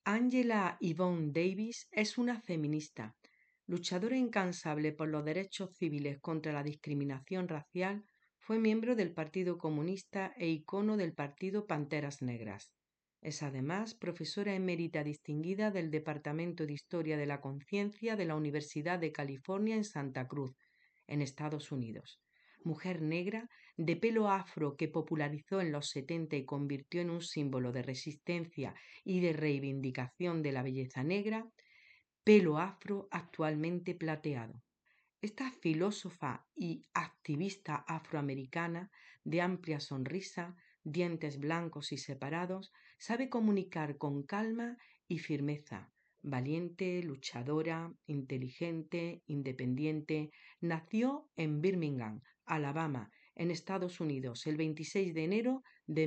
Angela Yvonne Davis es una feminista, luchadora incansable por los derechos civiles contra la discriminación racial. Fue miembro del Partido Comunista e icono del partido Panteras Negras. Es además profesora emérita distinguida del Departamento de Historia de la Conciencia de la Universidad de California en Santa Cruz, en Estados Unidos. Mujer negra, de pelo afro que popularizó en los 70 y convirtió en un símbolo de resistencia y de reivindicación de la belleza negra, pelo afro actualmente plateado. Esta filósofa y activista afroamericana, de amplia sonrisa, dientes blancos y separados, sabe comunicar con calma y firmeza. Valiente, luchadora, inteligente, independiente, nació en Birmingham, Alabama, en Estados Unidos, el 26 de enero de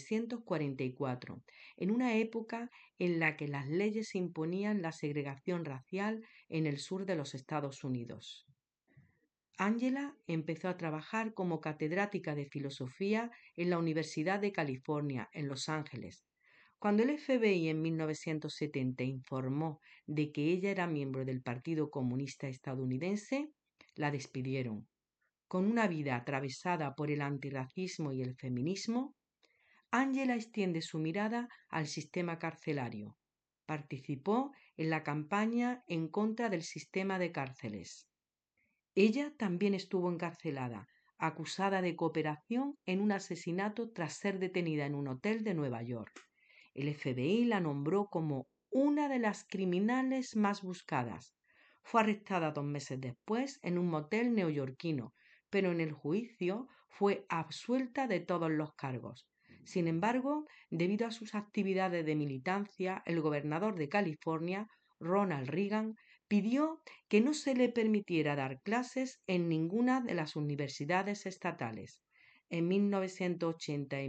1944, en una época en la que las leyes imponían la segregación racial en el sur de los Estados Unidos. Angela empezó a trabajar como catedrática de filosofía en la Universidad de California, en Los Ángeles. Cuando el FBI en 1970 informó de que ella era miembro del Partido Comunista Estadounidense, la despidieron. Con una vida atravesada por el antirracismo y el feminismo, Angela extiende su mirada al sistema carcelario. Participó en la campaña en contra del sistema de cárceles. Ella también estuvo encarcelada, acusada de cooperación en un asesinato tras ser detenida en un hotel de Nueva York. El FBI la nombró como una de las criminales más buscadas. Fue arrestada 2 meses después en un motel neoyorquino, pero en el juicio fue absuelta de todos los cargos. Sin embargo, debido a sus actividades de militancia, el gobernador de California, Ronald Reagan, pidió que no se le permitiera dar clases en ninguna de las universidades estatales. En 1980 y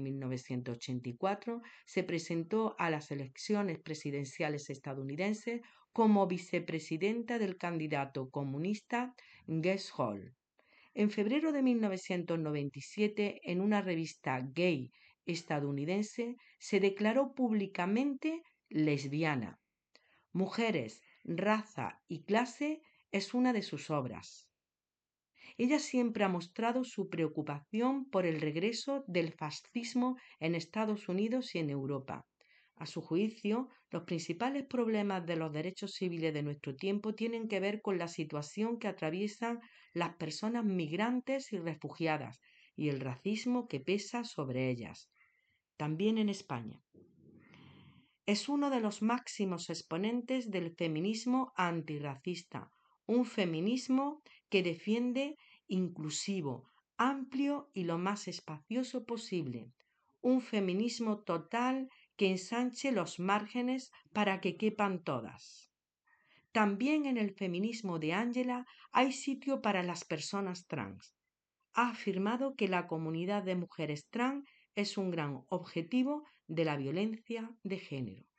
1984 se presentó a las elecciones presidenciales estadounidenses como vicepresidenta del candidato comunista Ges Hall. En febrero de 1997, en una revista gay estadounidense, se declaró públicamente lesbiana. Mujeres, raza y clase es una de sus obras. Ella siempre ha mostrado su preocupación por el regreso del fascismo en Estados Unidos y en Europa. A su juicio, los principales problemas de los derechos civiles de nuestro tiempo tienen que ver con la situación que atraviesan las personas migrantes y refugiadas y el racismo que pesa sobre ellas. También en España. Es uno de los máximos exponentes del feminismo antirracista, un feminismo que defiende inclusivo, amplio y lo más espacioso posible, un feminismo total que ensanche los márgenes para que quepan todas. También en el feminismo de Angela hay sitio para las personas trans. Ha afirmado que la comunidad de mujeres trans es un gran objetivo de la violencia de género.